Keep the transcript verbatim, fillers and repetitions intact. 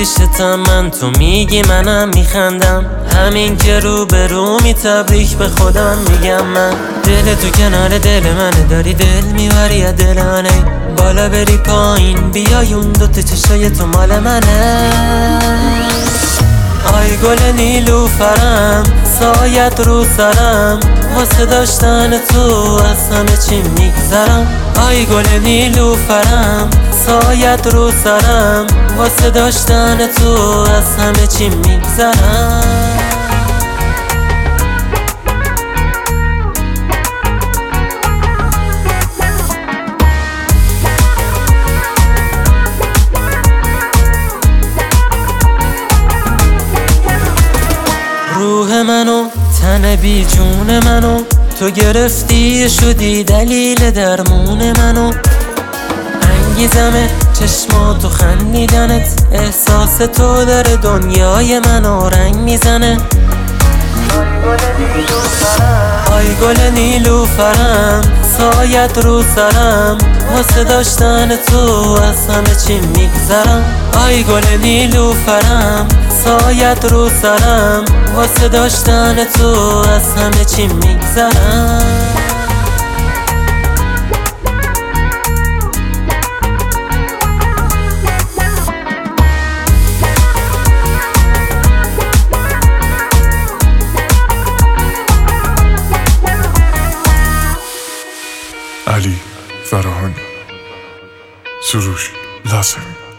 پیشتم من، تو میگی منم میخندم. همین که رو به رو می تبریک به خودم میگم من. دل تو کنار دل منه، داری دل میبری از دل منه. بالا بری پایین بیای اون دوتا چشای تو مال منه. آی گل نیلوفرم سایت رو سرم، واسه داشتن تو از همه چی میگذرم. آی گل نیلوفرم سایت رو سرم، واسه داشتن تو از همه چی میگذرم. روح منو تن بی جون منو تو گرفتی، شدی دلیل درمون منو. انگیزمه چشماتو خندیدنت، احساس تو داره دنیای منو رنگ میزنه. آی گل نیلوفرم سایت رو سرم، واسه داشتن تو از همه چی میگذرم. آی گل نیلوفرم سایت رو سرم، واسه داشتن تو از همه چی میگذرم. علی فراهانی، سروش لازمی.